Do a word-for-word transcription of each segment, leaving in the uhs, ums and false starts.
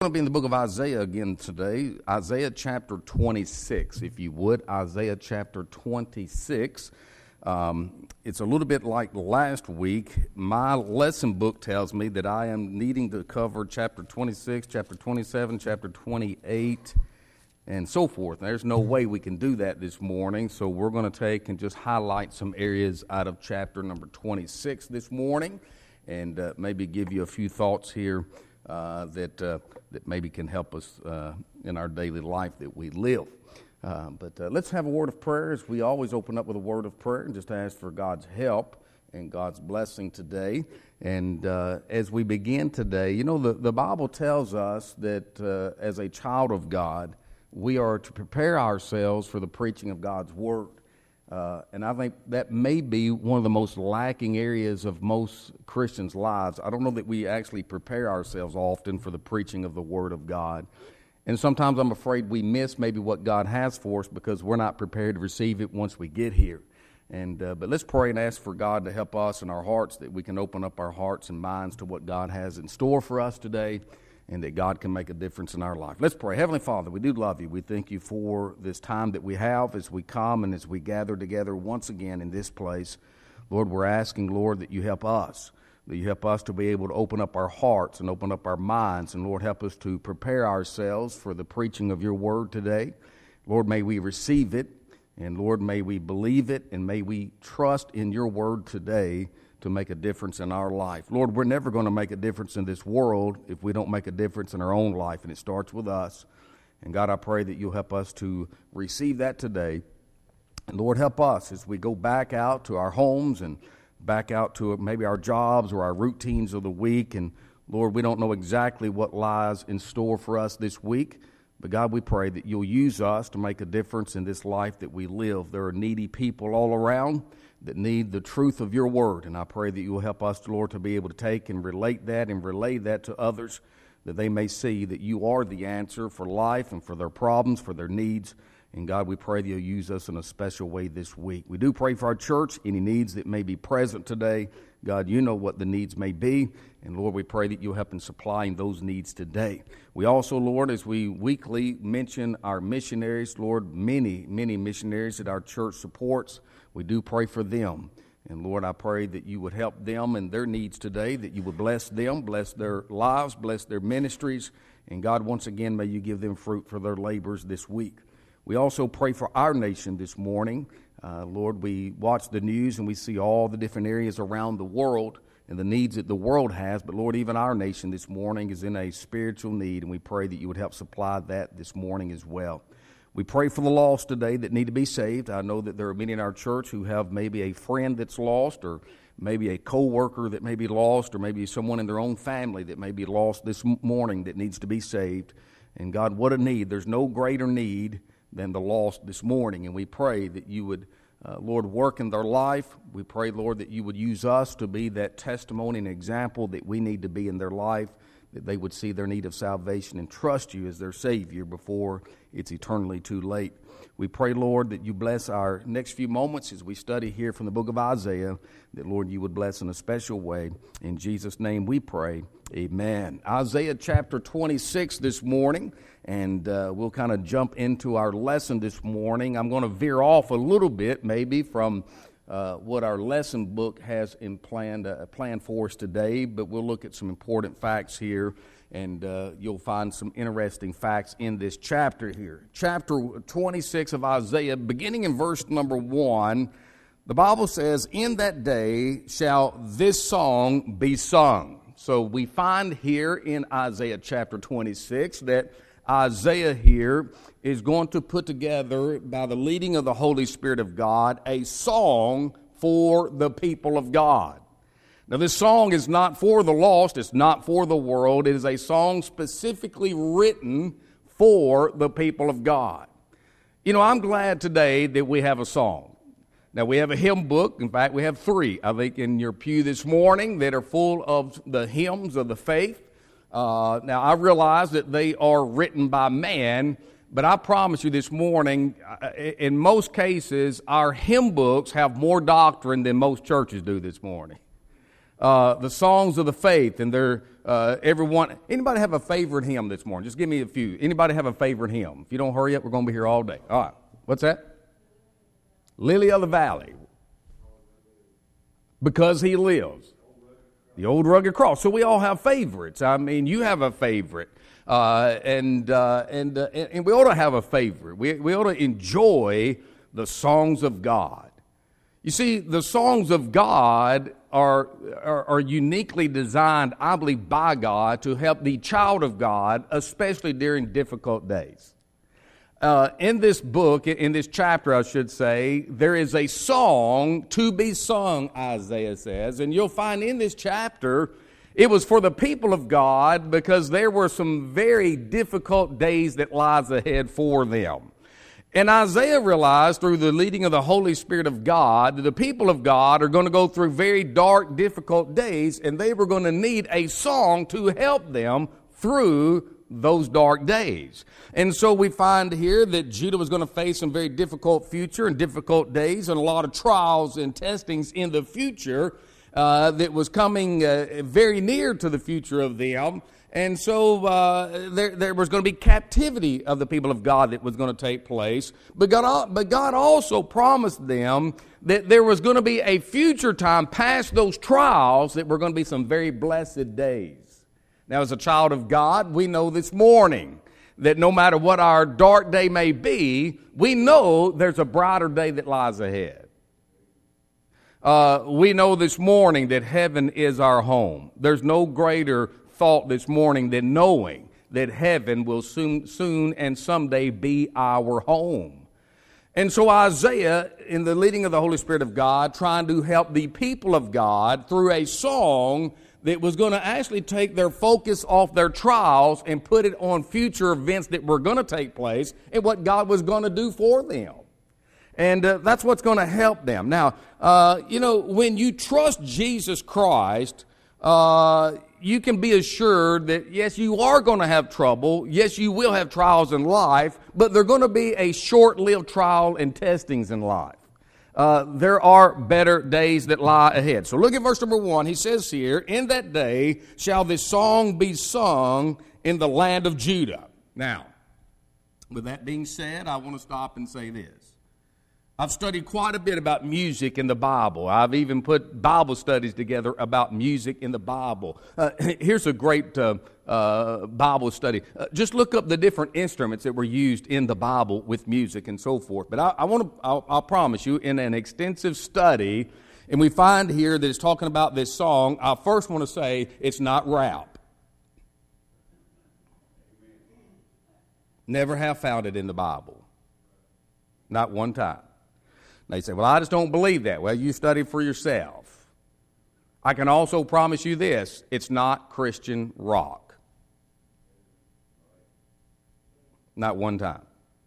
We're going to be in the book of Isaiah again today, Isaiah chapter twenty-six, if you would, Isaiah chapter twenty-six. Um, it's a little bit like last week. My lesson book tells me that I am needing to cover chapter twenty-six, chapter twenty-seven, chapter twenty-eight, and so forth. There's no way we can do that this morning, so we're going to take and just highlight some areas out of chapter number twenty-six this morning, and uh, maybe give you a few thoughts here uh, that uh, that maybe can help us uh, in our daily life that we live. Uh, but uh, let's have a word of prayer, as we always open up with a word of prayer and just ask for God's help and God's blessing today. And uh, as we begin today, you know, the, the Bible tells us that uh, as a child of God, we are to prepare ourselves for the preaching of God's word. Uh, and I think that may be one of the most lacking areas of most Christians' lives. I don't know that we actually prepare ourselves often for the preaching of the Word of God. And sometimes I'm afraid we miss maybe what God has for us because we're not prepared to receive it once we get here. And uh, but let's pray and ask for God to help us in our hearts, that we can open up our hearts and minds to what God has in store for us today, and that God can make a difference in our life. Let's pray. Heavenly Father, we do love you. We thank you for this time that we have as we come and as we gather together once again in this place. Lord, we're asking, Lord, that you help us, that you help us to be able to open up our hearts and open up our minds. And Lord, help us to prepare ourselves for the preaching of your word today. Lord, may we receive it, and Lord, may we believe it, and may we trust in your word today to make a difference in our life. Lord, we're never going to make a difference in this world if we don't make a difference in our own life, and it starts with us. And God, I pray that you'll help us to receive that today. And Lord, help us as we go back out to our homes and back out to maybe our jobs or our routines of the week. And Lord, we don't know exactly what lies in store for us this week, but God, we pray that you'll use us to make a difference in this life that we live. There are needy people all around that need the truth of your word. And I pray that you will help us, Lord, to be able to take and relate that and relay that to others, that they may see that you are the answer for life and for their problems, for their needs. And God, we pray that you'll use us in a special way this week. We do pray for our church, any needs that may be present today. God, you know what the needs may be. And Lord, we pray that you'll help in supplying those needs today. We also, Lord, as we weekly mention our missionaries, Lord, many, many missionaries that our church supports, we do pray for them. And Lord, I pray that you would help them in their needs today, that you would bless them, bless their lives, bless their ministries. And God, once again, may you give them fruit for their labors this week. We also pray for our nation this morning. Uh, Lord, we watch the news and we see all the different areas around the world and the needs that the world has. But Lord, even our nation this morning is in a spiritual need, and we pray that you would help supply that this morning as well. We pray for the lost today that need to be saved. I know that there are many in our church who have maybe a friend that's lost, or maybe a co-worker that may be lost, or maybe someone in their own family that may be lost this morning that needs to be saved. And God, what a need. There's no greater need than the lost this morning. And we pray that you would, uh, Lord, work in their life. We pray, Lord, that you would use us to be that testimony and example that we need to be in their life, that they would see their need of salvation and trust you as their Savior before it's eternally too late. We pray, Lord, that you bless our next few moments as we study here from the book of Isaiah, that, Lord, you would bless in a special way. In Jesus' name we pray, amen. Isaiah chapter twenty-six this morning, and uh, we'll kind of jump into our lesson this morning. I'm going to veer off a little bit maybe from uh, what our lesson book has in planned, uh, planned for us today, but we'll look at some important facts here. And uh, you'll find some interesting facts in this chapter here. Chapter twenty-six of Isaiah, beginning in verse number one, the Bible says, "In that day shall this song be sung." So we find here in Isaiah chapter twenty-six that Isaiah here is going to put together, by the leading of the Holy Spirit of God, a song for the people of God. Now, this song is not for the lost. It's not for the world. It is a song specifically written for the people of God. You know, I'm glad today that we have a song. Now, we have a hymn book. In fact, we have three, I think, in your pew this morning that are full of the hymns of the faith. Uh, now, I realize that they are written by man, but I promise you this morning, in most cases, our hymn books have more doctrine than most churches do this morning. uh, the songs of the faith, and they're uh, everyone. Anybody have a favorite hymn this morning? Just give me a few. Anybody have a favorite hymn? If you don't hurry up, we're going to be here all day. All right. What's that? Lily of the Valley. Because he lives. The old rugged cross. So we all have favorites. I mean, you have a favorite. Uh, and, uh, and, uh, and we ought to have a favorite. We, we ought to enjoy the songs of God. You see, the songs of God are, are, are uniquely designed, I believe, by God to help the child of God, especially during difficult days. Uh, in this book, in this chapter, I should say, there is a song to be sung, Isaiah says. And you'll find in this chapter, it was for the people of God because there were some very difficult days that lies ahead for them. And Isaiah realized through the leading of the Holy Spirit of God that the people of God are going to go through very dark, difficult days, and they were going to need a song to help them through those dark days. And so we find here that Judah was going to face some very difficult future and difficult days and a lot of trials and testings in the future uh, that was coming uh, very near to the future of them. And so uh, there, there was going to be captivity of the people of God that was going to take place. But God, but God also promised them that there was going to be a future time past those trials that were going to be some very blessed days. Now, as a child of God, we know this morning that no matter what our dark day may be, we know there's a brighter day that lies ahead. Uh, we know this morning that heaven is our home. There's no greater thought this morning than knowing that heaven will soon, soon and someday be our home. And so Isaiah, in the leading of the Holy Spirit of God, trying to help the people of God through a song that was going to actually take their focus off their trials and put it on future events that were going to take place and what God was going to do for them. And uh, that's what's going to help them. Now, uh, you know, when you trust Jesus Christ, uh, you can be assured that, yes, you are going to have trouble. Yes, you will have trials in life, but they're going to be a short-lived trial and testings in life. Uh, there are better days that lie ahead. So look at verse number one. He says here, in that day shall this song be sung in the land of Judah. Now, with that being said, I want to stop and say this. I've studied quite a bit about music in the Bible. I've even put Bible studies together about music in the Bible. Uh, here's a great uh, uh, Bible study. Uh, just look up the different instruments that were used in the Bible with music and so forth. But I, I want to, I'll, I'll promise you, in an extensive study, and we find here that it's talking about this song, I first want to say it's not rap. Never have found it in the Bible. Not one time. They say, well, I just don't believe that. Well, you study for yourself. I can also promise you this, it's not Christian rock. Not one time.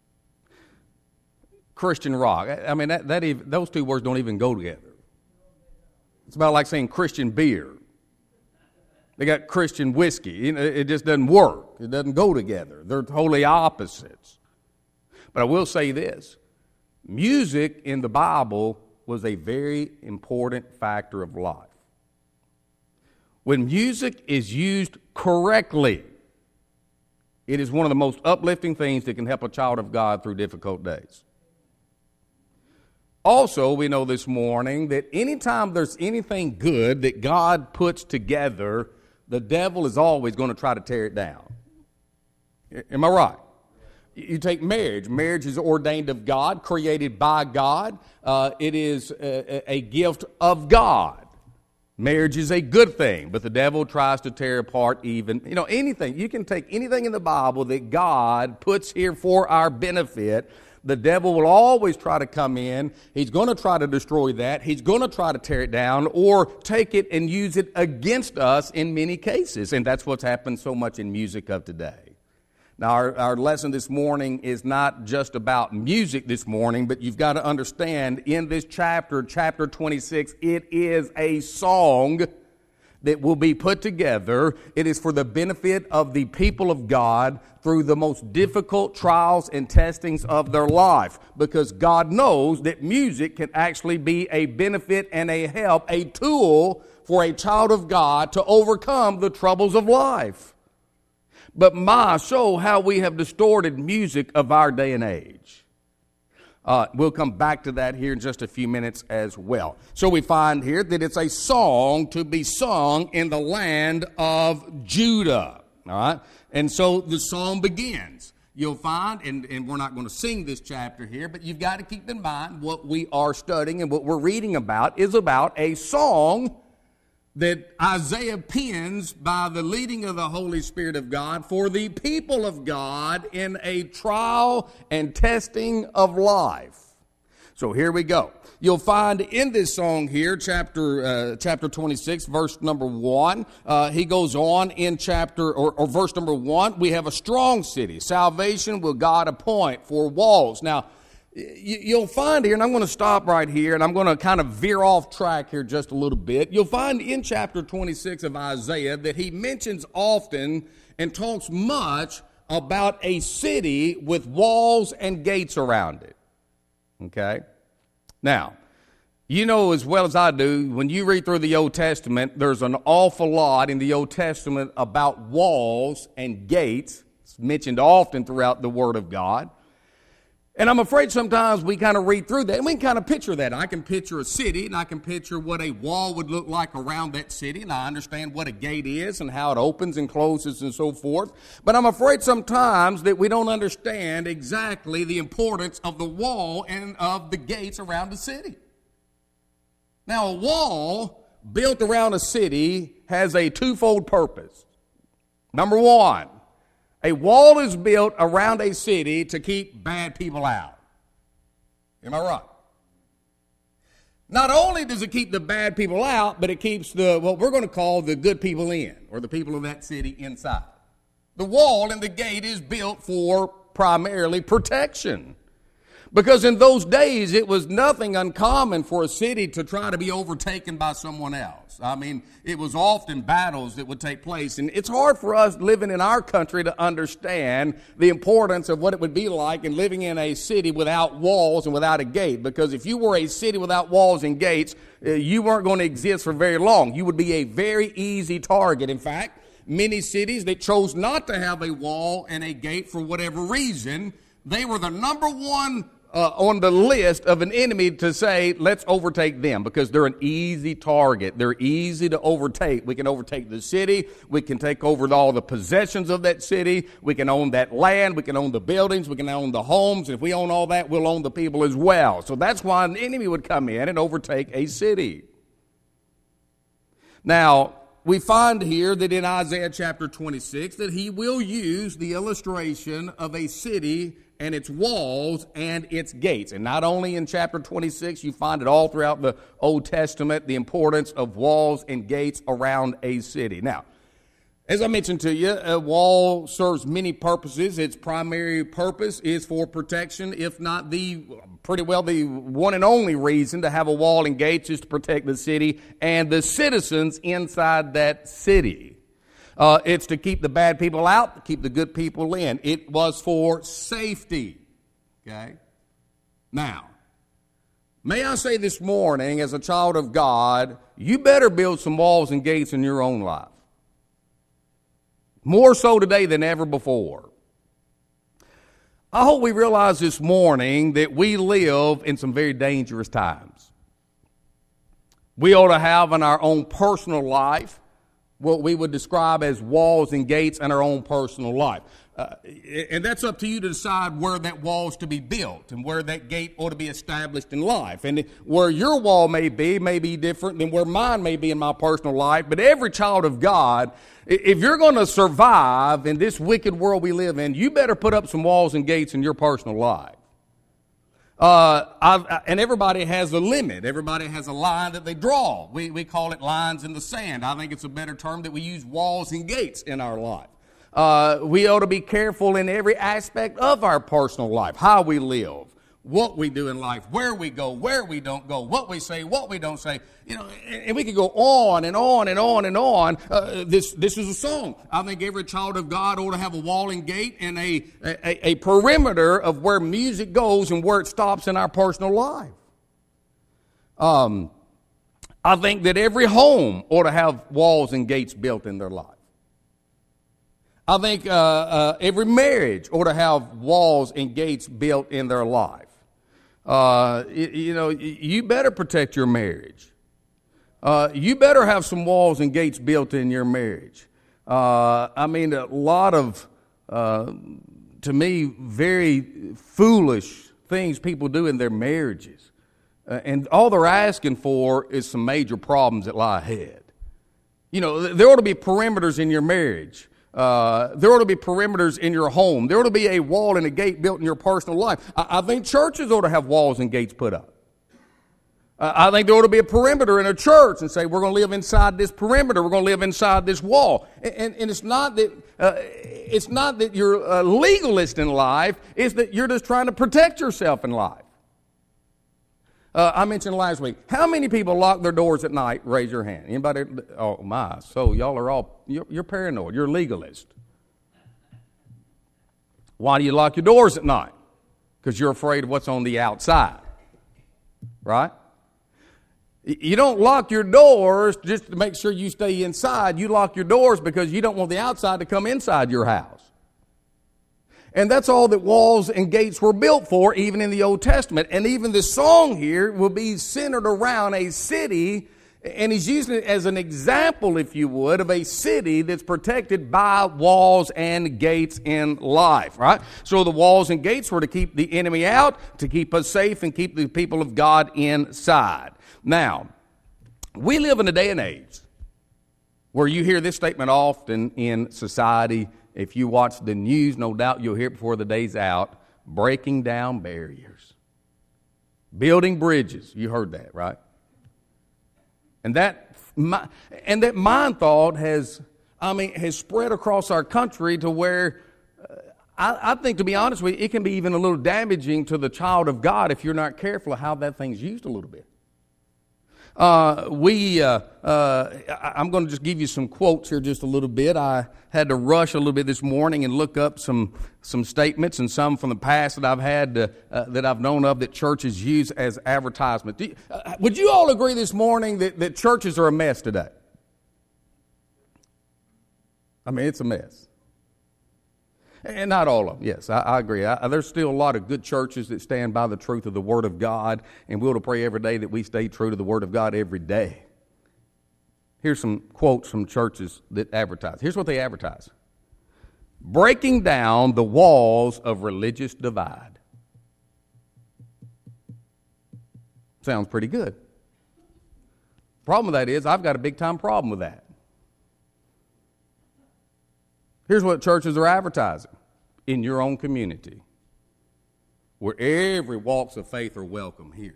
Christian rock. I mean, that, that even, those two words don't even go together. It's about like saying Christian beer. They got Christian whiskey. You know, it just doesn't work. It doesn't go together. They're totally opposites. But I will say this. Music in the Bible was a very important factor of life. When music is used correctly, it is one of the most uplifting things that can help a child of God through difficult days. Also, we know this morning that anytime there's anything good that God puts together, the devil is always going to try to tear it down. Am I right? You take marriage. Marriage is ordained of God, created by God. Uh, it is a, a gift of God. Marriage is a good thing, but the devil tries to tear apart even, you know, anything. You can take anything in the Bible that God puts here for our benefit. The devil will always try to come in. He's going to try to destroy that. He's going to try to tear it down or take it and use it against us in many cases. And that's what's happened so much in music of today. Now, our, our lesson this morning is not just about music this morning, but you've got to understand in this chapter, chapter twenty-six, it is a song that will be put together. It is for the benefit of the people of God through the most difficult trials and testings of their life, because God knows that music can actually be a benefit and a help, a tool for a child of God to overcome the troubles of life. But my, so how we have distorted music of our day and age. Uh, we'll come back to that here in just a few minutes as well. So we find here that it's a song to be sung in the land of Judah. All right? And so the song begins. You'll find, and, and we're not going to sing this chapter here, but you've got to keep in mind what we are studying and what we're reading about is about a song that Isaiah pens by the leading of the Holy Spirit of God for the people of God in a trial and testing of life. So here we go. You'll find in this song here, chapter uh, chapter twenty-six, verse number one, uh, he goes on in chapter, or, or verse number one, we have a strong city. Salvation will God appoint for walls. Now, you'll find here, and I'm going to stop right here, and I'm going to kind of veer off track here just a little bit. You'll find in chapter twenty-six of Isaiah that he mentions often and talks much about a city with walls and gates around it. Okay? Now, you know as well as I do, when you read through the Old Testament, there's an awful lot in the Old Testament about walls and gates. It's mentioned often throughout the Word of God. And I'm afraid sometimes we kind of read through that, and we can kind of picture that. I can picture a city, and I can picture what a wall would look like around that city, and I understand what a gate is and how it opens and closes and so forth. But I'm afraid sometimes that we don't understand exactly the importance of the wall and of the gates around the city. Now, a wall built around a city has a twofold purpose. Number one, a wall is built around a city to keep bad people out. Am I right? Not only does it keep the bad people out, but it keeps the, what we're going to call the good people in, or the people of that city inside. The wall and the gate is built for primarily protection. Because in those days, it was nothing uncommon for a city to try to be overtaken by someone else. I mean, it was often battles that would take place. And it's hard for us living in our country to understand the importance of what it would be like in living in a city without walls and without a gate. Because if you were a city without walls and gates, uh, you weren't going to exist for very long. You would be a very easy target. In fact, many cities that chose not to have a wall and a gate for whatever reason, they were the number one Uh, on the list of an enemy to say, let's overtake them, because they're an easy target. They're easy to overtake. We can overtake the city. We can take over all the possessions of that city. We can own that land. We can own the buildings. We can own the homes. If we own all that, we'll own the people as well. So that's why an enemy would come in and overtake a city. Now, we find here that in Isaiah chapter twenty-six that he will use the illustration of a city and its walls and its gates. And not only in chapter twenty-six, you find it all throughout the Old Testament, the importance of walls and gates around a city. Now, as I mentioned to you, a wall serves many purposes. Its primary purpose is for protection, if not the, pretty well the one and only reason to have a wall and gates is to protect the city and the citizens inside that city. Uh, it's to keep the bad people out, to keep the good people in. It was for safety. Okay? Now, may I say this morning, as a child of God, you better build some walls and gates in your own life. More so today than ever before. I hope we realize this morning that we live in some very dangerous times. We ought to have in our own personal life what we would describe as walls and gates in our own personal life. Uh, and that's up to you to decide where that wall is to be built and where that gate ought to be established in life. And where your wall may be may be different than where mine may be in my personal life. But every child of God, if you're going to survive in this wicked world we live in, you better put up some walls and gates in your personal life. Uh, I've, and everybody has a limit. Everybody has a line that they draw. We, we call it lines in the sand. I think it's a better term that we use walls and gates in our life. Uh, we ought to be careful in every aspect of our personal life, how we live, what we do in life, where we go, where we don't go, what we say, what we don't say. You know, and, and we could go on and on and on and on. Uh, this this is a song. I think every child of God ought to have a wall and gate and a, a, a perimeter of where music goes and where it stops in our personal life. Um, I think that every home ought to have walls and gates built in their life. I think uh, uh, every marriage ought to have walls and gates built in their life. Uh, you, you know, you better protect your marriage. Uh, you better have some walls and gates built in your marriage. Uh, I mean, a lot of, uh, to me, very foolish things people do in their marriages. Uh, and all they're asking for is some major problems that lie ahead. You know, there ought to be perimeters in your marriage. Uh, there ought to be perimeters in your home. There ought to be a wall and a gate built in your personal life. I, I think churches ought to have walls and gates put up. Uh, I think there ought to be a perimeter in a church and say, we're going to live inside this perimeter. We're going to live inside this wall. And, and, and it's not that uh, it's not that you're a legalist in life. It's that you're just trying to protect yourself in life. Uh, I mentioned last week, how many people lock their doors at night? Raise your hand. Anybody? Oh, my. So y'all are all, you're, you're paranoid. You're legalist. Why do you lock your doors at night? Because you're afraid of what's on the outside. Right? You don't lock your doors just to make sure you stay inside. You lock your doors because you don't want the outside to come inside your house. And that's all that walls and gates were built for, even in the Old Testament. And even this song here will be centered around a city, and he's using it as an example, if you would, of a city that's protected by walls and gates in life, right? So the walls and gates were to keep the enemy out, to keep us safe, and keep the people of God inside. Now, we live in a day and age where you hear this statement often in society. If you watch the news, no doubt you'll hear it before the day's out, breaking down barriers, building bridges. You heard that, right? And that, and that mind thought has, I mean, has spread across our country to where uh, I, I think, to be honest with you, it can be even a little damaging to the child of God if you're not careful of how that thing's used a little bit. Uh, we, uh, uh, I'm going to just give you some quotes here just a little bit. I had to rush a little bit this morning and look up some some statements and some from the past that I've had, uh, uh, that I've known of that churches use as advertisement. Do you, uh, would you all agree this morning that, that churches are a mess today? I mean, it's a mess. And not all of them, yes, I, I agree. I, there's still a lot of good churches that stand by the truth of the Word of God, and we'll pray every day that we stay true to the Word of God every day. Here's some quotes from churches that advertise. Here's what they advertise. Breaking down the walls of religious divide. Sounds pretty good. Problem with that is I've got a big-time problem with that. Here's what churches are advertising in your own community, where every walks of faith are welcome here.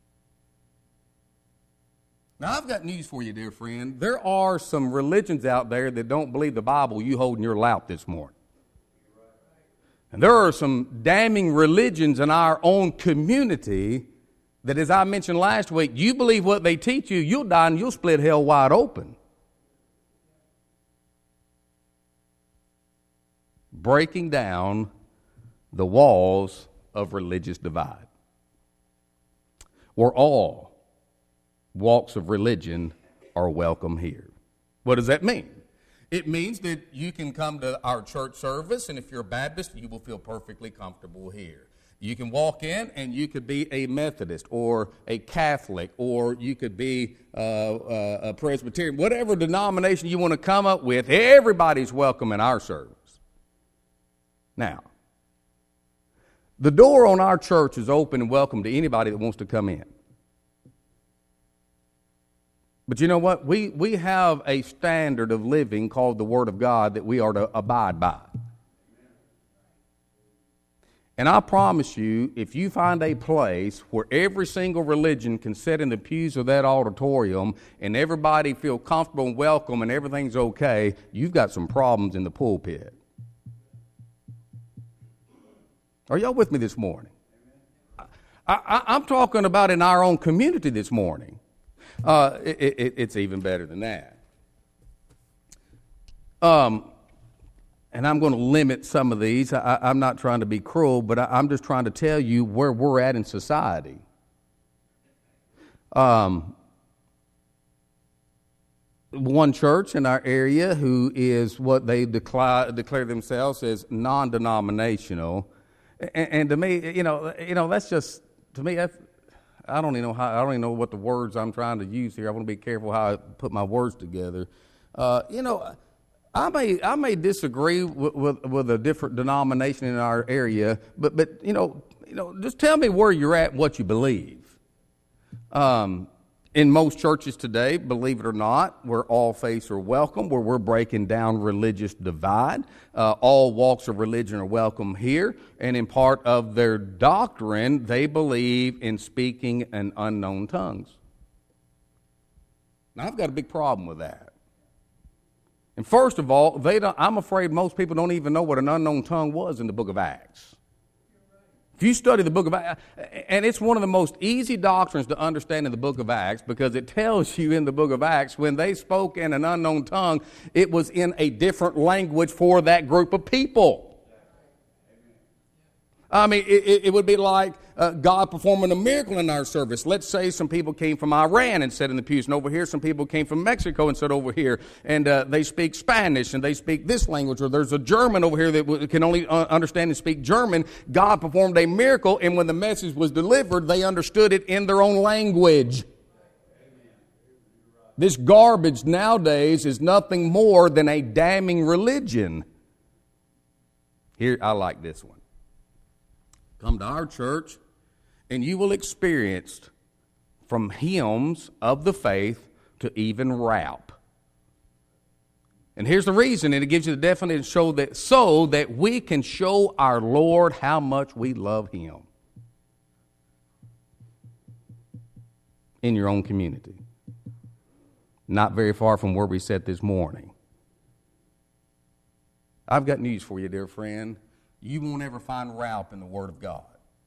Now, I've got news for you, dear friend. There are some religions out there that don't believe the Bible you hold in your lap this morning. And there are some damning religions in our own community that, as I mentioned last week, you believe what they teach you, you'll die and you'll split hell wide open. Breaking down the walls of religious divide, where all walks of religion are welcome here. What does that mean? It means that you can come to our church service, and if you're a Baptist, you will feel perfectly comfortable here. You can walk in, and you could be a Methodist or a Catholic, or you could be uh, uh, a Presbyterian. Whatever denomination you want to come up with, everybody's welcome in our service. Now, the door on our church is open and welcome to anybody that wants to come in. But you know what? We, we have a standard of living called the Word of God that we are to abide by. And I promise you, if you find a place where every single religion can sit in the pews of that auditorium and everybody feel comfortable and welcome and everything's okay, you've got some problems in the pulpit. Are y'all with me this morning? I, I, I'm talking about in our own community this morning. Uh, it, it, it's even better than that. Um, and I'm going to limit some of these. I, I'm not trying to be cruel, but I, I'm just trying to tell you where we're at in society. Um, one church in our area who is what they declare, declare themselves as non-denominational. And, and to me, you know, you know, that's just, to me, that's, I don't even know how, I don't even know what the words I'm trying to use here. I want to be careful how I put my words together. Uh, you know, I may I may disagree with, with, with a different denomination in our area, but but you know, you know, just tell me where you're at, what you believe. Um, in most churches today, believe it or not, where all faiths are welcome, where we're breaking down religious divide. Uh, all walks of religion are welcome here, and in part of their doctrine, they believe in speaking in unknown tongues. Now, I've got a big problem with that. And first of all, they don't, I'm afraid most people don't even know what an unknown tongue was in the book of Acts. If you study the book of Acts, and it's one of the most easy doctrines to understand in the book of Acts, because it tells you in the book of Acts, when they spoke in an unknown tongue, it was in a different language for that group of people. I mean, it, it would be like uh, God performing a miracle in our service. Let's say some people came from Iran and sat in the pews, and over here some people came from Mexico and sat over here, and uh, they speak Spanish and they speak this language, or there's a German over here that w- can only uh, understand and speak German. God performed a miracle, and when the message was delivered, they understood it in their own language. This garbage nowadays is nothing more than a damning religion. Here, I like this one. Come to our church, and you will experience from hymns of the faith to even rap. And here's the reason, and it gives you the definition, show that, so that we can show our Lord how much we love Him in your own community. Not very far from where we sat this morning. I've got news for you, dear friend. You won't ever find rap in the Word of God.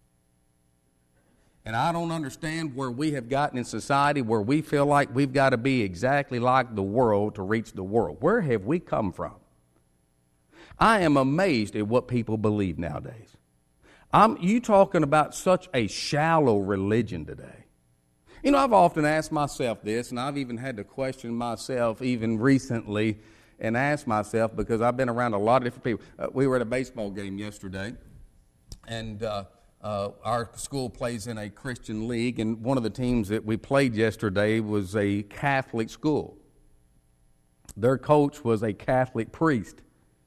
And I don't understand where we have gotten in society where we feel like we've got to be exactly like the world to reach the world. Where have we come from? I am amazed at what people believe nowadays. I'm you talking about such a shallow religion today. You know, I've often asked myself this, and I've even had to question myself even recently and ask myself, because I've been around a lot of different people. Uh, we were at a baseball game yesterday, and uh, uh, our school plays in a Christian league, and one of the teams that we played yesterday was a Catholic school. Their coach was a Catholic priest,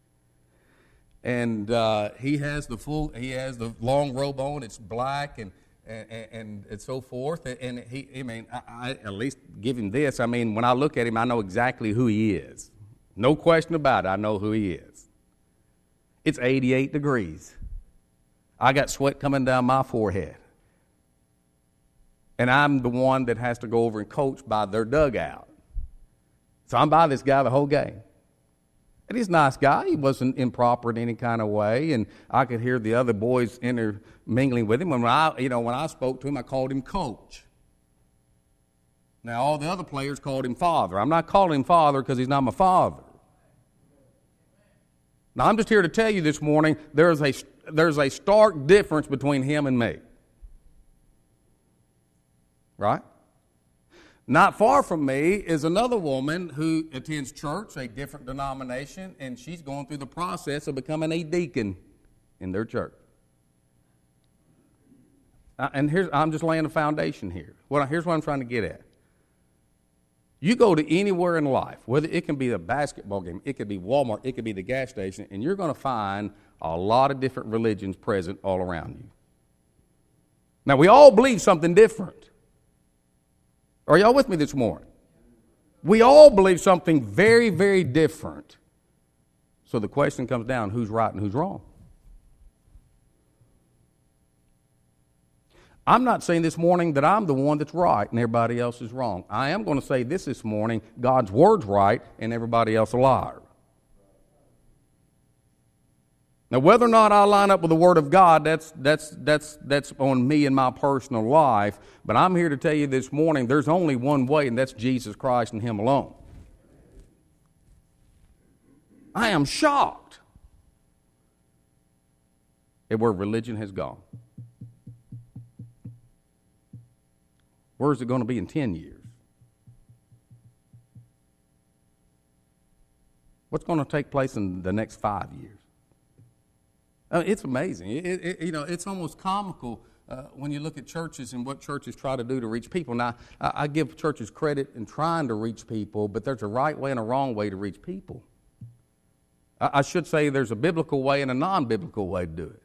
and uh, he has the full, he has the long robe on. It's black and and, and, and so forth. And he, I mean, I, I at least give him this. I mean, when I look at him, I know exactly who he is. No question about it, I know who he is. It's eighty-eight degrees. I got sweat coming down my forehead. And I'm the one that has to go over and coach by their dugout. So I'm by this guy the whole game. And he's a nice guy. He wasn't improper in any kind of way. And I could hear the other boys intermingling with him. When I, you know, when I spoke to him, I called him coach. Now, all the other players called him father. I'm not calling him father because he's not my father. Now, I'm just here to tell you this morning, there's a, there's a stark difference between him and me. Right? Not far from me is another woman who attends church, a different denomination, and she's going through the process of becoming a deacon in their church. Uh, and here's, I'm just laying a foundation here. Well, here's what I'm trying to get at. You go to anywhere in life, whether it can be a basketball game, it could be Walmart, it could be the gas station, and you're going to find a lot of different religions present all around you. Now, we all believe something different. Are y'all with me this morning? We all believe something very, very different. So the question comes down, who's right and who's wrong? I'm not saying this morning that I'm the one that's right and everybody else is wrong. I am going to say this this morning, God's word's right and everybody else a liar. Now, whether or not I line up with the Word of God, that's that's that's that's on me and my personal life. But I'm here to tell you this morning, there's only one way, and that's Jesus Christ and Him alone. I am shocked at where religion has gone. Where is it going to be in ten years? What's going to take place in the next five years? I mean, it's amazing. It, it, you know, it's almost comical uh, when you look at churches and what churches try to do to reach people. Now, I, I give churches credit in trying to reach people, but there's a right way and a wrong way to reach people. I, I should say there's a biblical way and a non-biblical way to do it.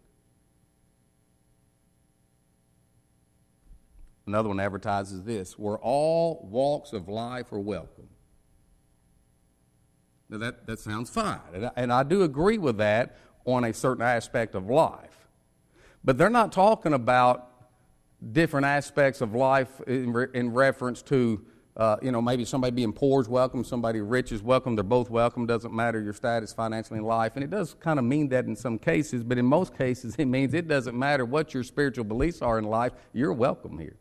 Another one advertises this: where all walks of life are welcome. Now that, that sounds fine, and I, and I do agree with that on a certain aspect of life. But they're not talking about different aspects of life in, re, in reference to, uh, you know, maybe somebody being poor is welcome, somebody rich is welcome, they're both welcome, doesn't matter your status financially in life. And it does kind of mean that in some cases, but in most cases it means it doesn't matter what your spiritual beliefs are in life, you're welcome here.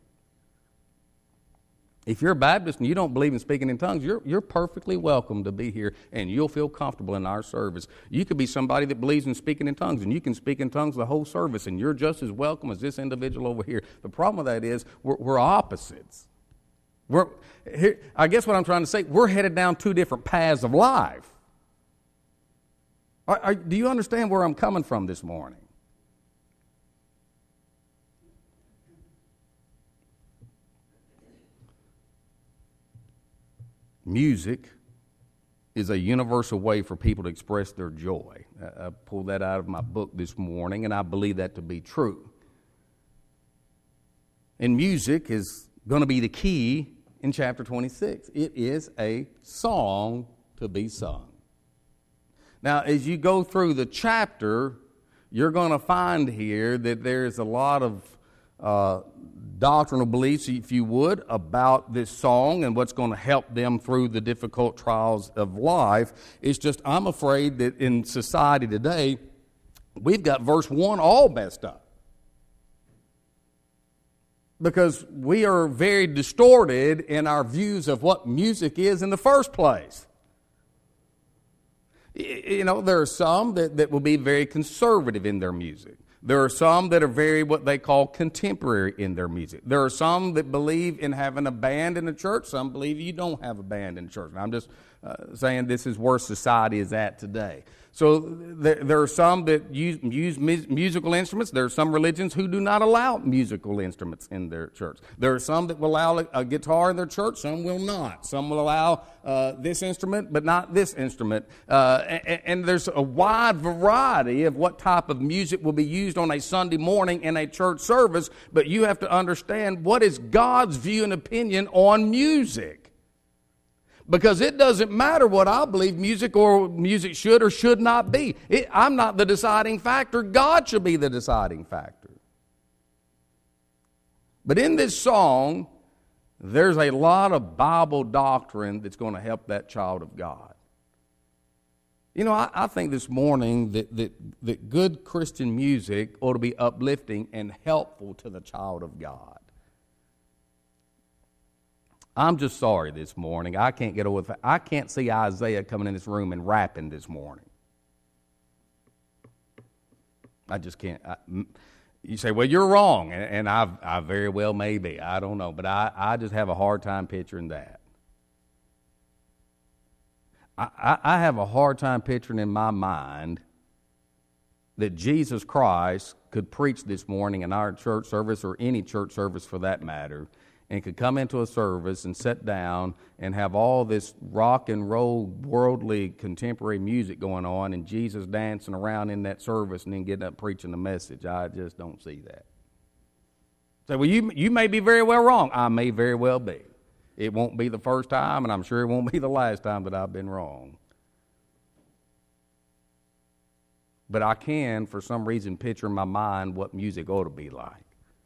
If you're a Baptist and you don't believe in speaking in tongues, you're, you're perfectly welcome to be here, and you'll feel comfortable in our service. You could be somebody that believes in speaking in tongues, and you can speak in tongues the whole service, and you're just as welcome as this individual over here. The problem with that is we're, we're opposites. We're, here, I guess what I'm trying to say, we're headed down two different paths of life. Are, are, do you understand where I'm coming from this morning? Music is a universal way for people to express their joy. I pulled that out of my book this morning, and I believe that to be true. And music is going to be the key in chapter twenty-six. It is a song to be sung. Now, as you go through the chapter, you're going to find here that there's a lot of uh, doctrinal beliefs, if you would, about this song and what's going to help them through the difficult trials of life. It's just, I'm afraid that in society today, we've got verse one all messed up. Because we are very distorted in our views of what music is in the first place. You know, there are some that, that will be very conservative in their music. There are some that are very what they call contemporary in their music. There are some that believe in having a band in the church. Some believe you don't have a band in the church. And I'm just uh, saying this is where society is at today. So there, there are some that use, use mu- musical instruments. There are some religions who do not allow musical instruments in their church. There are some that will allow a, a guitar in their church. Some will not. Some will allow uh, this instrument, but not this instrument. Uh, and, and there's a wide variety of what type of music will be used on a Sunday morning in a church service. But you have to understand what is God's view and opinion on music. Because it doesn't matter what I believe music or music should or should not be. It, I'm not the deciding factor. God should be the deciding factor. But in this song, there's a lot of Bible doctrine that's going to help that child of God. You know, I, I think this morning that, that, that good Christian music ought to be uplifting and helpful to the child of God. I'm just sorry this morning. I can't get over. I can't see Isaiah coming in this room and rapping this morning. I just can't. I, you say, well, you're wrong, and, and I, I very well may be. I don't know, but I, I just have a hard time picturing that. I, I, I have a hard time picturing in my mind that Jesus Christ could preach this morning in our church service or any church service for that matter, and could come into a service and sit down and have all this rock and roll, worldly, contemporary music going on, and Jesus dancing around in that service and then getting up preaching the message. I just don't see that. So, well, you, you may be very well wrong. I may very well be. It won't be the first time, and I'm sure it won't be the last time that I've been wrong. But I can, for some reason, picture in my mind what music ought to be like.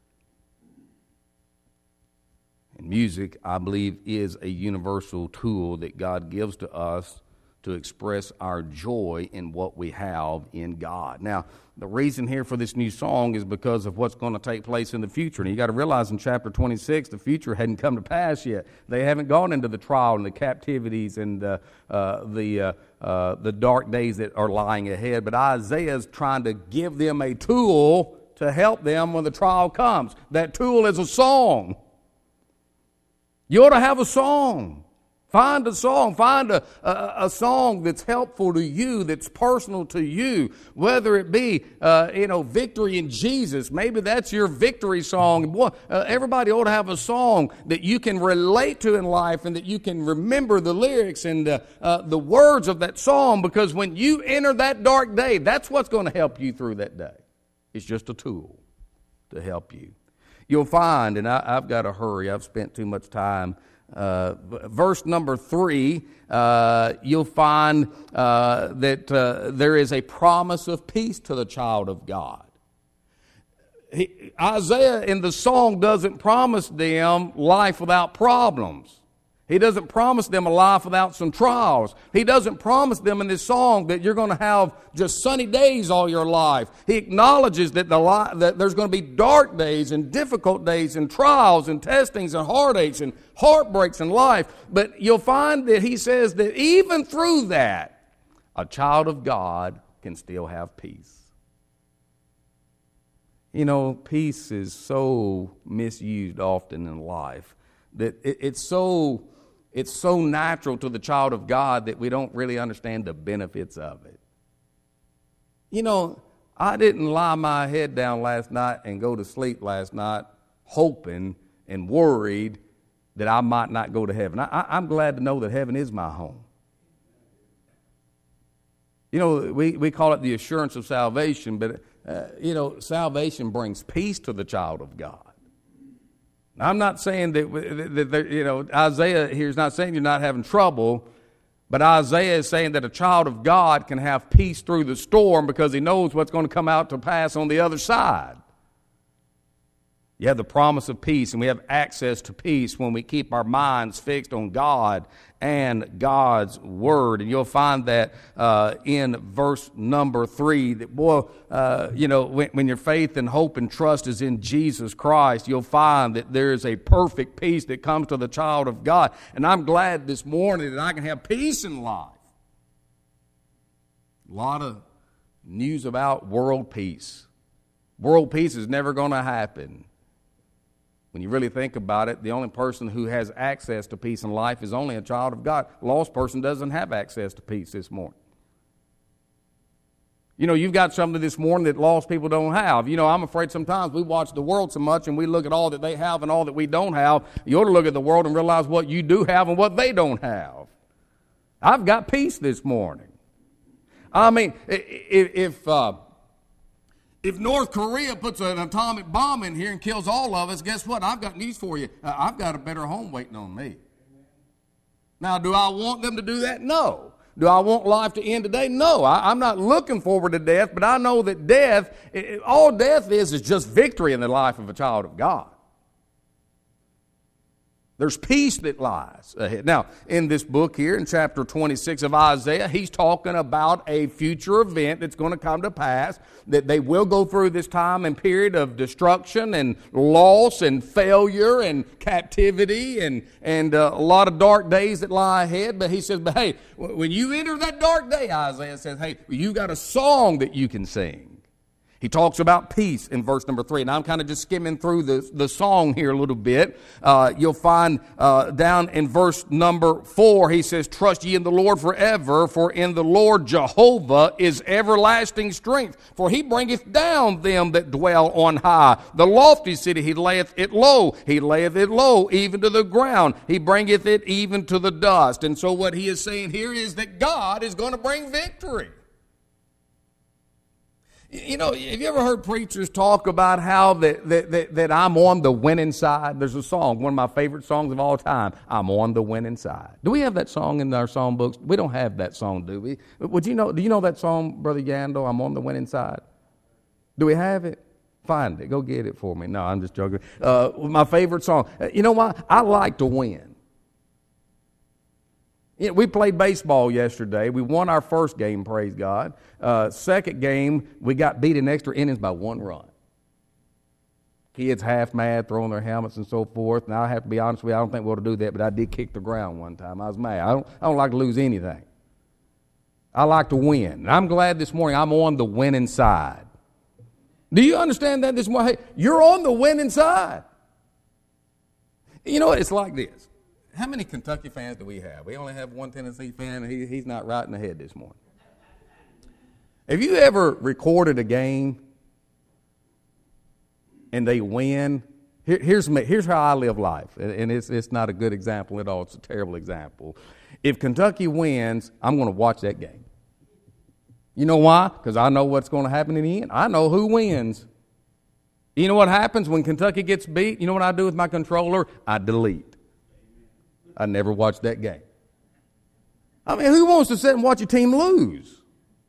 And music, I believe, is a universal tool that God gives to us to express our joy in what we have in God. Now, the reason here for this new song is because of what's going to take place in the future. And you got to realize in chapter twenty-six, the future hadn't come to pass yet. They haven't gone into the trial and the captivities and uh, uh, the uh, uh, the dark days that are lying ahead. But Isaiah is trying to give them a tool to help them when the trial comes. That tool is a song. You ought to have a song. Find a song. Find a, a, a song that's helpful to you, that's personal to you, whether it be, uh, you know, victory in Jesus. Maybe that's your victory song. Boy, uh, everybody ought to have a song that you can relate to in life and that you can remember the lyrics and uh, uh, the words of that song, because when you enter that dark day, that's what's going to help you through that day. It's just a tool to help you. You'll find, and I, I've got to hurry. I've spent too much time. Uh, verse number three, uh, you'll find uh, that uh, there is a promise of peace to the child of God. He, Isaiah in the song doesn't promise them life without problems. He doesn't promise them a life without some trials. He doesn't promise them in this song that you're going to have just sunny days all your life. He acknowledges that, the li- that there's going to be dark days and difficult days and trials and testings and heartaches and heartbreaks in life. But you'll find that he says that even through that, a child of God can still have peace. You know, peace is so misused often in life that it, it's so... It's so natural to the child of God that we don't really understand the benefits of it. You know, I didn't lie my head down last night and go to sleep last night hoping and worried that I might not go to heaven. I, I, I'm glad to know that heaven is my home. You know, we, we call it the assurance of salvation, but, uh, you know, salvation brings peace to the child of God. I'm not saying that, that, that, you know, Isaiah here is not saying you're not having trouble, but Isaiah is saying that a child of God can have peace through the storm because he knows what's going to come out to pass on the other side. You have the promise of peace, and we have access to peace when we keep our minds fixed on God and God's Word. And you'll find that uh, in verse number three, that, boy, uh, you know, when, when your faith and hope and trust is in Jesus Christ, you'll find that there is a perfect peace that comes to the child of God. And I'm glad this morning that I can have peace in life. A lot of news about world peace. World peace is never going to happen. When you really think about it, the only person who has access to peace in life is only a child of God. A lost person doesn't have access to peace this morning. You know, you've got something this morning that lost people don't have. You know, I'm afraid sometimes we watch the world so much and we look at all that they have and all that we don't have. You ought to look at the world and realize what you do have and what they don't have. I've got peace this morning. I mean, if... if uh, If North Korea puts an atomic bomb in here and kills all of us, guess what? I've got news for you. Uh, I've got a better home waiting on me. Now, do I want them to do that? No. Do I want life to end today? No. I, I'm not looking forward to death, but I know that death, it, all death is, is just victory in the life of a child of God. There's peace that lies ahead. Now, in this book here, in chapter twenty-six of Isaiah, he's talking about a future event that's going to come to pass, that they will go through this time and period of destruction and loss and failure and captivity and, and uh, a lot of dark days that lie ahead. But he says, but hey, when you enter that dark day, Isaiah says, hey, you got a song that you can sing. He talks about peace in verse number three. And I'm kind of just skimming through the, the song here a little bit. Uh, you'll find uh, down in verse number four, he says, trust ye in the Lord forever, for in the Lord Jehovah is everlasting strength. For he bringeth down them that dwell on high. The lofty city he layeth it low. He layeth it low even to the ground. He bringeth it even to the dust. And so what he is saying here is that God is going to bring victory. You know, have you ever heard preachers talk about how that, that, that, that I'm on the winning side? There's a song, one of my favorite songs of all time, I'm on the winning side. Do we have that song in our song books? We don't have that song, do we? Would you know, do you know that song, Brother Yandel, I'm on the winning side? Do we have it? Find it. Go get it for me. No, I'm just joking. Uh, my favorite song. You know why? I like to win. You know, we played baseball yesterday. We won our first game, praise God. Uh, second game, we got beat in extra innings by one run. Kids half mad, throwing their helmets and so forth. Now, I have to be honest with you, I don't think we ought to do that, but I did kick the ground one time. I was mad. I don't, I don't like to lose anything. I like to win. And I'm glad this morning I'm on the winning side. Do you understand that this morning? Hey, you're on the winning side. You know what? It's like this. how many Kentucky fans do we have? We only have one Tennessee fan, and he, he's not right in the head this morning. Have you ever recorded a game and they win? Here, here's me, here's how I live life, and, and it's it's not a good example at all. It's a terrible example. If Kentucky wins, I'm going to watch that game. You know why? Because I know what's going to happen in the end. I know who wins. You know what happens when Kentucky gets beat? You know what I do with my controller? I delete. I never watch that game. I mean, who wants to sit and watch a team lose?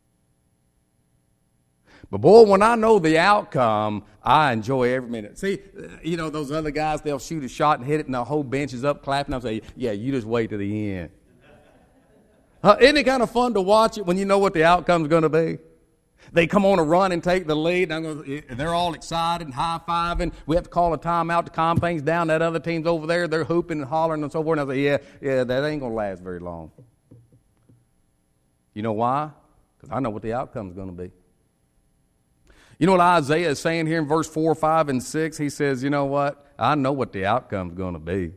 But boy, when I know the outcome, I enjoy every minute. See, you know, those other guys, they'll shoot a shot and hit it, and the whole bench is up clapping. I'll say, yeah, you just wait to the end. Uh, isn't it kind of fun to watch it when you know what the outcome's going to be? They come on a run and take the lead, and I'm going, they're all excited and high-fiving. We have to call a timeout to calm things down. That other team's over there. They're hooping and hollering and so forth. And I say, yeah, yeah, that ain't going to last very long. You know why? Because I know what the outcome's going to be. You know what Isaiah is saying here in verse four, five, and six? He says, you know what? I know what the outcome's going to be.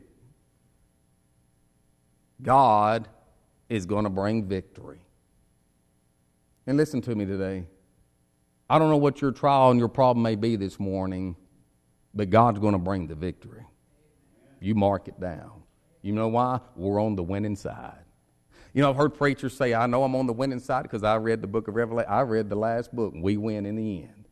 God is going to bring victory. And listen to me today. I don't know what your trial and your problem may be this morning, but God's going to bring the victory. You mark it down. You know why? We're on the winning side. You know, I've heard preachers say, I know I'm on the winning side because I read the book of Revelation. I read the last book, and we win in the end.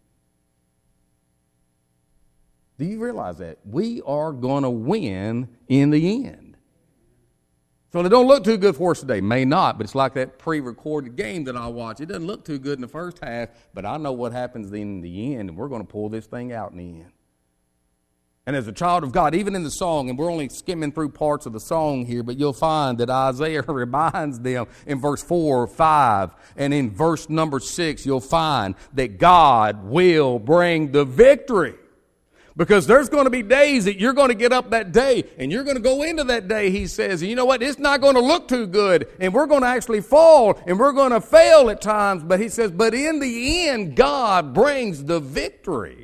Do you realize that? We are going to win in the end. So it don't look too good for us today. May not, but it's like that pre-recorded game that I watch. It doesn't look too good in the first half, but I know what happens in the end, and we're going to pull this thing out in the end. And as a child of God, even in the song, and we're only skimming through parts of the song here, but you'll find that Isaiah reminds them in verse four, five, and in verse number six, you'll find that God will bring the victory. Because there's going to be days that you're going to get up that day, and you're going to go into that day, he says, and you know what? It's not going to look too good, and we're going to actually fall, and we're going to fail at times. But he says, but in the end, God brings the victory.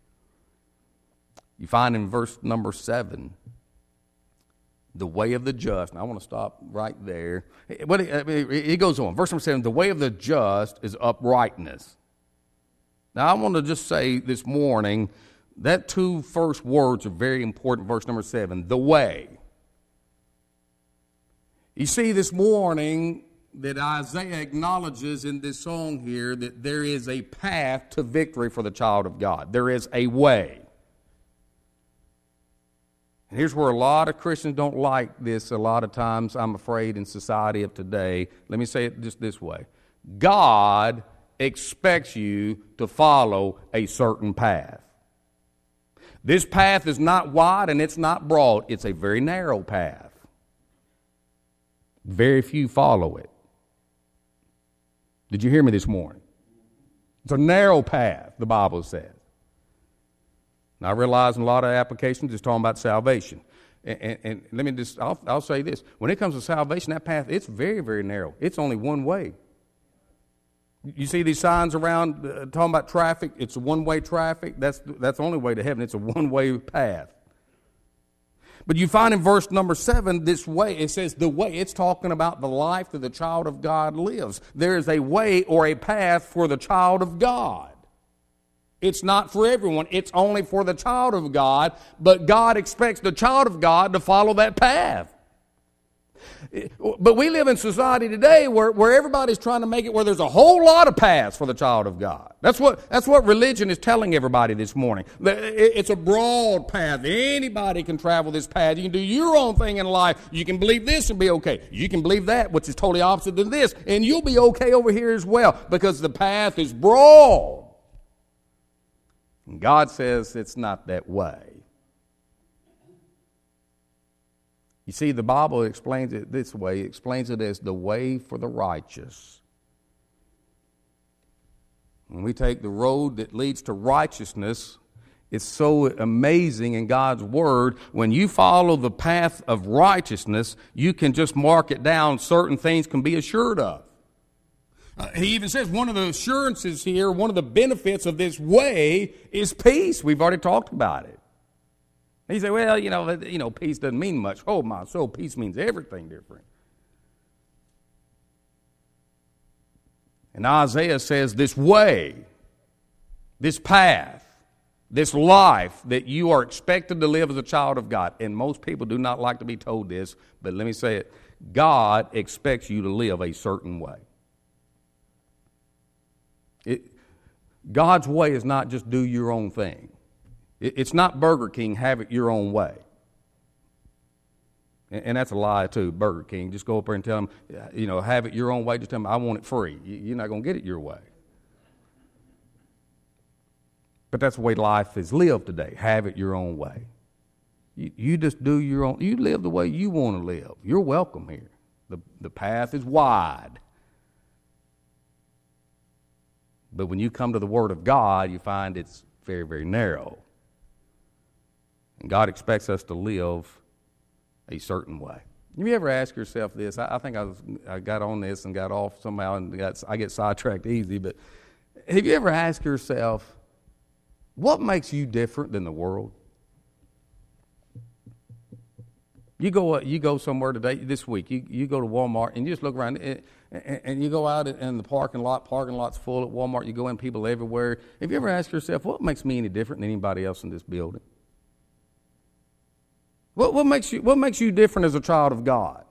You find in verse number seven, the way of the just. And I want to stop right there. But he goes on. Verse number seven, the way of the just is uprightness. Now, I want to just say this morning, that two first words are very important. Verse number seven, the way. You see, this morning that Isaiah acknowledges in this song here that there is a path to victory for the child of God. There is a way. And here's where a lot of Christians don't like this a lot of times, I'm afraid, in society of today. Let me say it just this way. God expects you to follow a certain path. This path is not wide and it's not broad. It's a very narrow path. Very few follow it. Did you hear me this morning? It's a narrow path, the Bible says. Now, I realize in a lot of applications it's talking about salvation. And, and, and let me just, I'll, I'll say this. When it comes to salvation, that path, it's very, very narrow. It's only one way. You see these signs around uh, talking about traffic. It's a one-way traffic. That's that's the only way to heaven. It's a one-way path. But you find in verse number seven, this way, it says the way. It's talking about the life that the child of God lives. There is a way or a path for the child of God. It's not for everyone. It's only for the child of God. But God expects the child of God to follow that path. But we live in society today where, where everybody's trying to make it where there's a whole lot of paths for the child of God. That's what, that's what religion is telling everybody this morning. It's a broad path. Anybody can travel this path. You can do your own thing in life. You can believe this and be okay. You can believe that, which is totally opposite than this, and you'll be okay over here as well because the path is broad. And God says it's not that way. You see, the Bible explains it this way. It explains it as the way for the righteous. When we take the road that leads to righteousness, it's so amazing in God's Word. When you follow the path of righteousness, you can just mark it down. Certain things can be assured of. Uh, he even says one of the assurances here, one of the benefits of this way is peace. We've already talked about it. He said, well, you know, you know, peace doesn't mean much. Oh, my soul, peace means everything different. And Isaiah says this way, this path, this life that you are expected to live as a child of God. And most people do not like to be told this, but let me say it. God expects you to live a certain way. It, God's way is not just do your own thing. It, it's not Burger King, have it your own way. And, and that's a lie too, Burger King. Just go up there and tell them, you know, have it your own way. Just tell them, I want it free. You, you're not going to get it your way. But that's the way life is lived today. Have it your own way. You, you just do your own, you live the way you want to live. You're welcome here. The, the path is wide. But when you come to the Word of God, you find it's very, very narrow. And God expects us to live a certain way. Have you ever asked yourself this? I, I think I, was, I got on this and got off somehow, and got, I get sidetracked easy. But have you ever asked yourself, what makes you different than the world? You go, you go somewhere today, this week, you, you go to Walmart, and you just look around, and, and you go out in the parking lot, parking lot's full at Walmart, you go in, people everywhere. Have you ever asked yourself, what makes me any different than anybody else in this building? What, what, makes you, what makes you different as a child of God?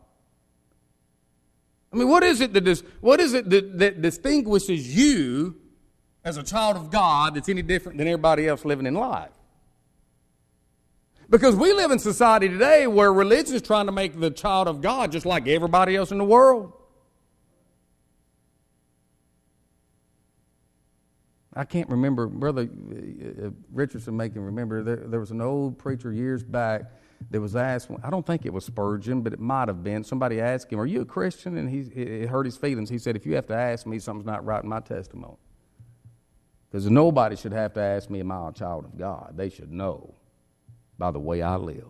I mean, what is it that, dis, what is it that, that distinguishes you as a child of God that's any different than everybody else living in life? Because we live in society today where religion is trying to make the child of God just like everybody else in the world. I can't remember, Brother Richardson may can remember, there, there was an old preacher years back that was asked, I don't think it was Spurgeon, but it might have been. Somebody asked him, are you a Christian? And he, it hurt his feelings. He said, if you have to ask me, something's not right in my testimony. Because nobody should have to ask me, am I a child of God? They should know by the way I live.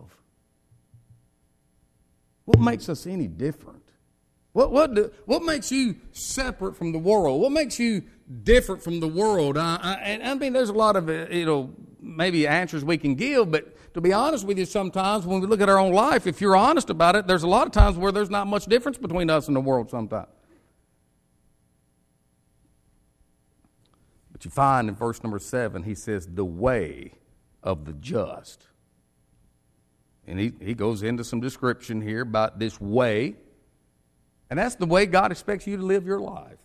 What makes us any different? What what do, what makes you separate from the world? What makes you different from the world? I, I, and I mean, there's a lot of uh, you know maybe answers we can give, but to be honest with you, sometimes when we look at our own life, if you're honest about it, there's a lot of times where there's not much difference between us and the world sometimes. But you find in verse number seven, he says, the way of the just. And he, he goes into some description here about this way. And that's the way God expects you to live your life.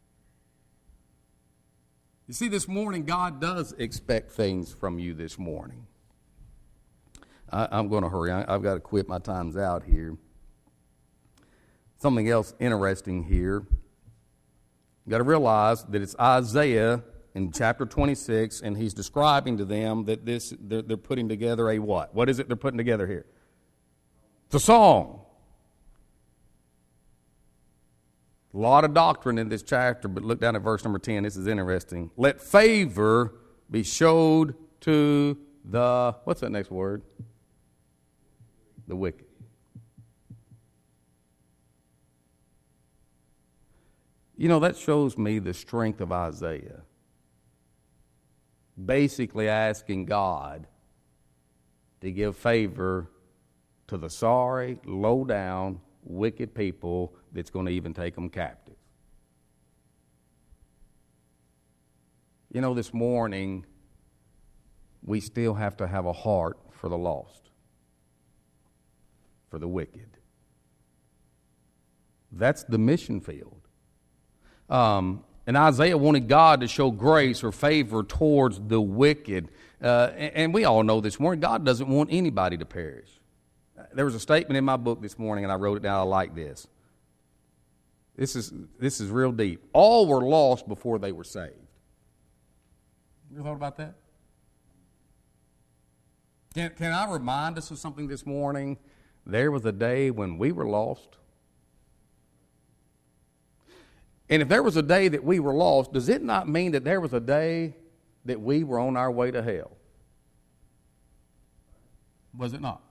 You see, this morning, God does expect things from you this morning. I, I'm going to hurry. I, I've got to quit. My time's out here. Something else interesting here. You've got to realize that it's Isaiah in chapter twenty-six, and he's describing to them that this they're, they're putting together a what? What is it they're putting together here? It's a song. A lot of doctrine in this chapter, but look down at verse number ten. This is interesting. Let favor be showed to the, what's that next word? The wicked. You know, that shows me the strength of Isaiah. Basically asking God to give favor to the sorry, low down, wicked people that's going to even take them captive. You know, this morning, we still have to have a heart for the lost, for the wicked. That's the mission field. Um, and Isaiah wanted God to show grace or favor towards the wicked. Uh, and, and we all know this morning, God doesn't want anybody to perish. There was a statement in my book this morning, and I wrote it down. I like this. This is this is real deep. All were lost before they were saved. You ever thought about that? Can, can I remind us of something this morning? There was a day when we were lost. And if there was a day that we were lost, does it not mean that there was a day that we were on our way to hell? Was it not?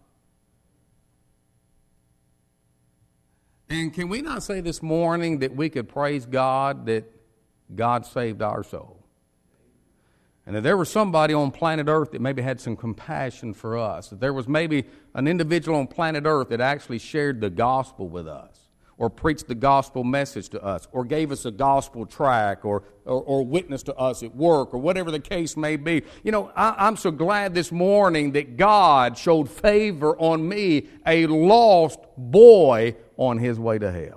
And can we not say this morning that we could praise God that God saved our soul? And that there was somebody on planet Earth that maybe had some compassion for us. That there was maybe an individual on planet Earth that actually shared the gospel with us, or preached the gospel message to us, or gave us a gospel tract, or, or, or witnessed to us at work, or whatever the case may be. You know, I, I'm so glad this morning that God showed favor on me, a lost boy on his way to hell.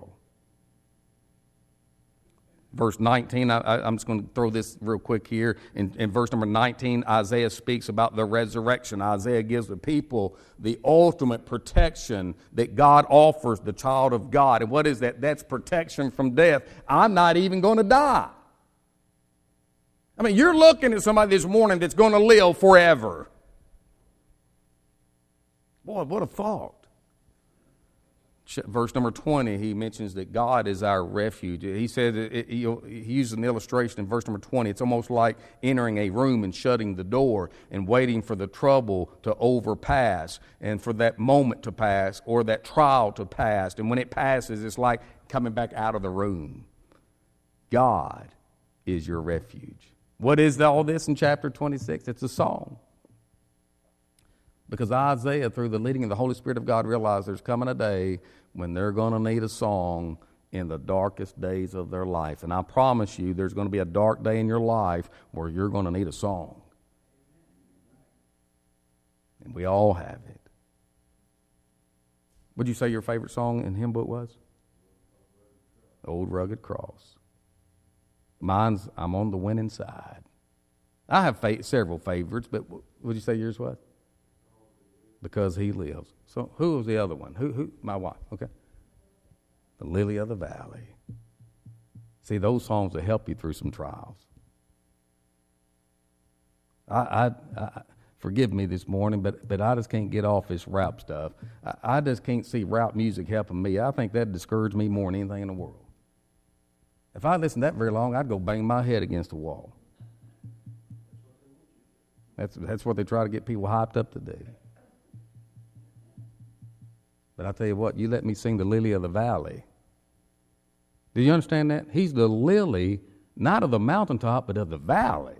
Verse nineteen, I, I, I'm just going to throw this real quick here. In, in verse number nineteen, Isaiah speaks about the resurrection. Isaiah gives the people the ultimate protection that God offers the child of God. And what is that? That's protection from death. I'm not even going to die. I mean, you're looking at somebody this morning that's going to live forever. Boy, what a thought. Verse number twenty, he mentions that God is our refuge. He said, it, he uses an illustration in verse number twenty. It's almost like entering a room and shutting the door and waiting for the trouble to overpass and for that moment to pass or that trial to pass. And when it passes, it's like coming back out of the room. God is your refuge. What is all this in chapter twenty-six? It's a song. Because Isaiah, through the leading of the Holy Spirit of God, realized there's coming a day when they're going to need a song in the darkest days of their life. And I promise you, there's going to be a dark day in your life where you're going to need a song. And we all have it. Would you say your favorite song in hymn book was? Old Rugged Cross. Mine's I'm on the winning side. I have fa- several favorites, but would you say yours was? Because he lives. So who was the other one? Who? Who? My wife. Okay. The Lily of the Valley. See, those songs will help you through some trials. I, I, I forgive me this morning, but but I just can't get off this rap stuff. I, I just can't see rap music helping me. I think that discouraged me more than anything in the world. If I listened to that very long, I'd go bang my head against the wall. That's that's what they try to get people hyped up to do. But I tell you what, you let me sing the Lily of the Valley. Do you understand that? He's the lily, not of the mountaintop, but of the valley.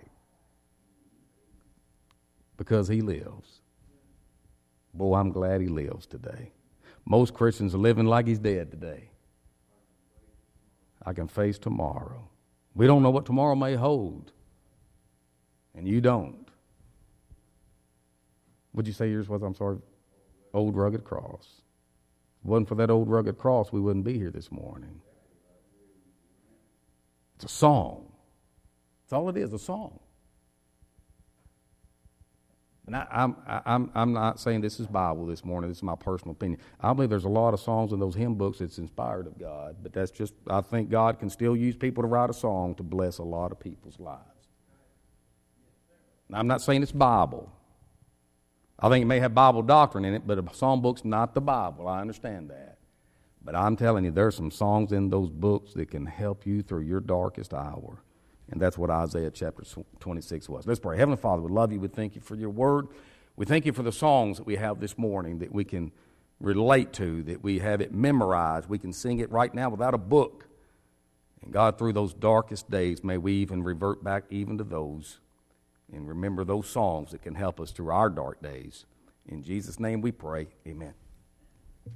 Because he lives. Boy, I'm glad he lives today. Most Christians are living like he's dead today. I can face tomorrow. We don't know what tomorrow may hold. And you don't. Would you say yours was, I'm sorry, Old Rugged Cross? If it wasn't for that old rugged cross, we wouldn't be here this morning. It's a song. That's all it is, a song. And I, I'm, I'm, I'm not saying this is Bible this morning. This is my personal opinion. I believe there's a lot of songs in those hymn books that's inspired of God, but that's just, I think God can still use people to write a song to bless a lot of people's lives. Now, I'm not saying it's Bible. I think it may have Bible doctrine in it, but a songbook's not the Bible. I understand that. But I'm telling you, there's some songs in those books that can help you through your darkest hour. And that's what Isaiah chapter twenty-six was. Let's pray. Heavenly Father, we love you. We thank you for your word. We thank you for the songs that we have this morning that we can relate to, that we have it memorized. We can sing it right now without a book. And God, through those darkest days, may we even revert back even to those and remember those songs that can help us through our dark days. In Jesus' name we pray. Amen.